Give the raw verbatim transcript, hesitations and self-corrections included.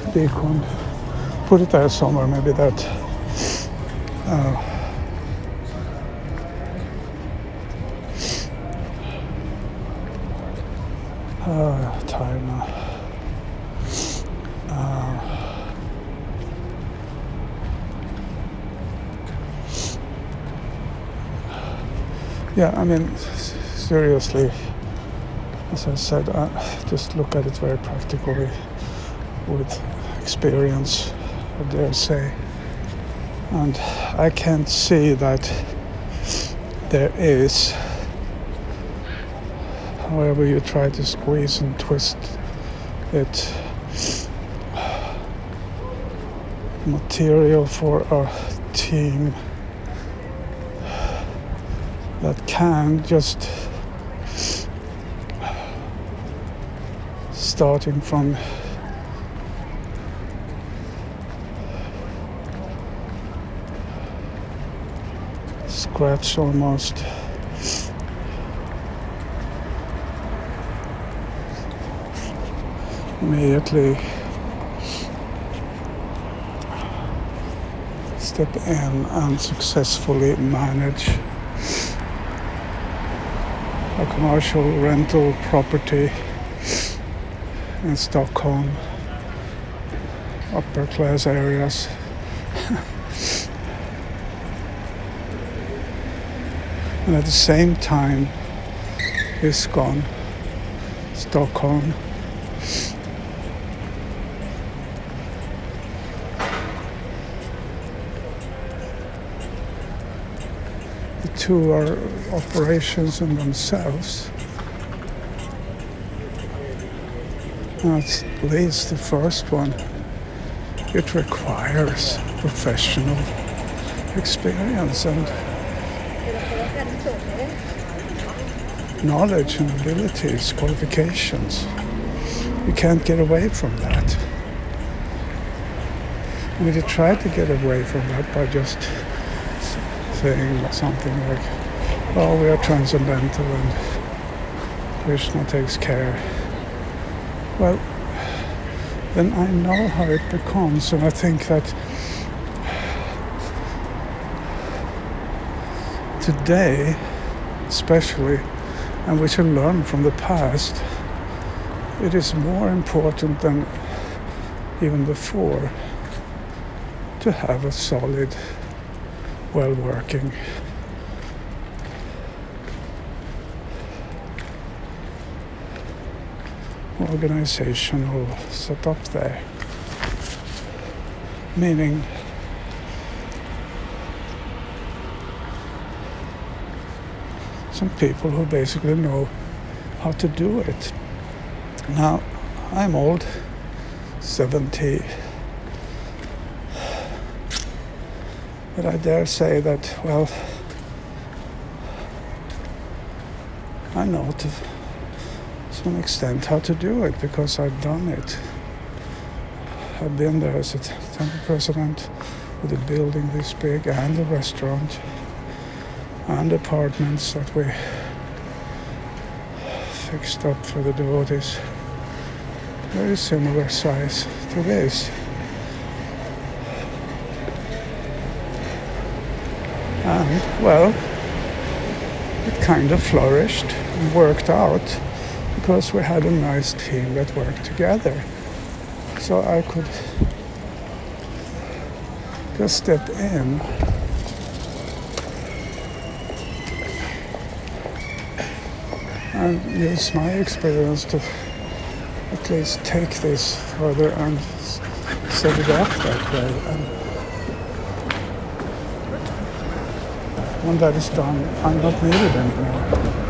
beacon, put it there somewhere, maybe that uh, uh, tired now. Uh, yeah, I mean, s- seriously, as I said, uh, just look at it very practically with experience, I dare say. And I can't see that there is, however you try to squeeze and twist it, material for a team that can just, starting from scratch almost, immediately step in and successfully manage a commercial rental property in Stockholm, upper class areas. And at the same time, Iskon, Stockholm, the two are operations in themselves. At least the first one, it requires professional experience and knowledge and abilities, qualifications. You can't get away from that. And if you try to get away from that by just saying something like, oh, we are transcendental and Krishna takes care, well, then I know how it becomes, and I think that today, especially, and we should learn from the past, it is more important than even before to have a solid, well-working organizational setup there. Meaning some people who basically know how to do it. Now, I'm old, seventy, but I dare say that, well, I know to some extent how to do it because I've done it. I've been there as a temple president with a building this big and a restaurant and apartments that we fixed up for the devotees. Very similar size to this. And, well, it kind of flourished and worked out because we had a nice team that worked together. So I could just step in and use my experience to at least take this further and s- set it up that way. And when that is done, I'm not needed anymore.